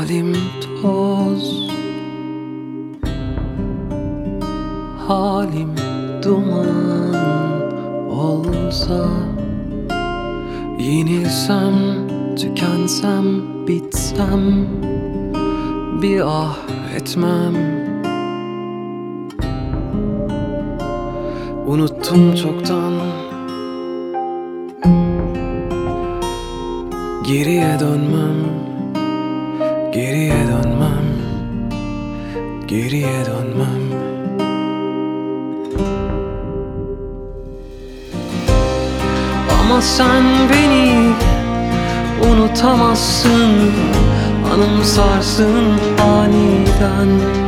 Halim toz, halim duman olsa, yenilsem, tükensem, bitsem, bir ah etmem. Unuttum çoktan, geriye dönmem, geriye dönmem, geriye dönmem. Ama sen beni unutamazsın, anımsarsın aniden.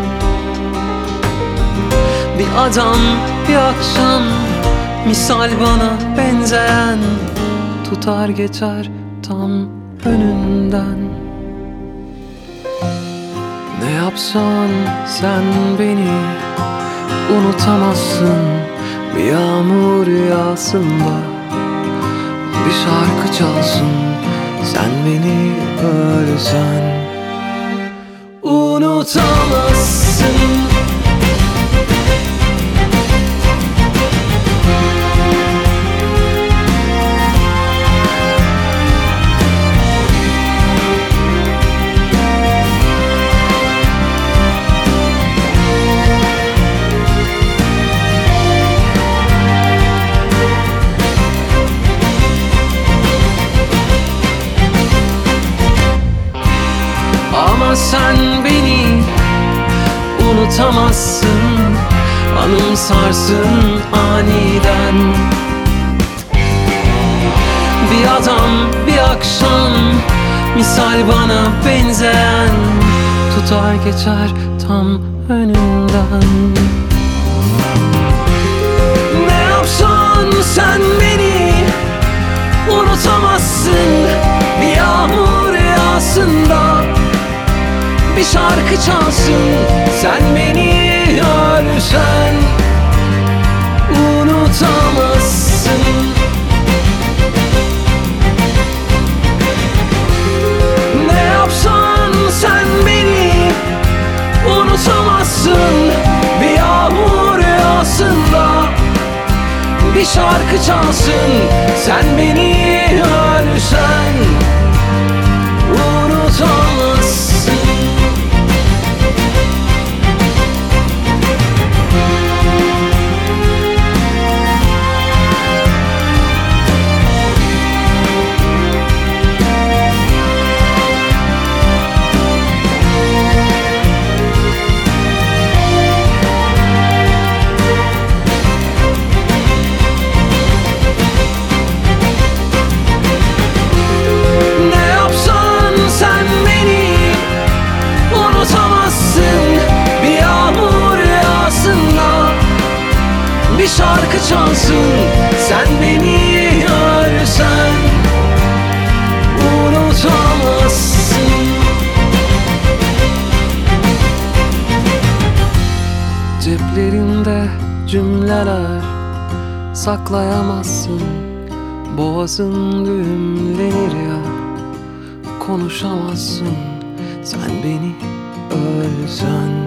Bir adam, bir akşam, misal bana benzeyen, tutar geçer tam önünden. Ne yapsan sen beni unutamazsın. Bir yağmur yağsında, bir şarkı çalsın, sen beni ölsen unutamazsın. Ama sen beni unutamazsın, anımsarsın aniden. Bir adam, bir akşam, misal bana benzeyen, tutar geçer tam önünden. Ne yapsan sen beni unutamazsın. Bir yağmur yağsında, bir şarkı çalsın, sen beni ölsen unutamazsın. Ne yapsan sen beni unutamazsın. Bir yağmur yağsında, bir şarkı çalsın, sen beni ölsen unutamazsın. Bir şarkı çalsın, sen beni ölsen unutamazsın. Ceplerinde cümleler saklayamazsın. Boğazın düğümlenir ya, konuşamazsın, sen beni ölsen.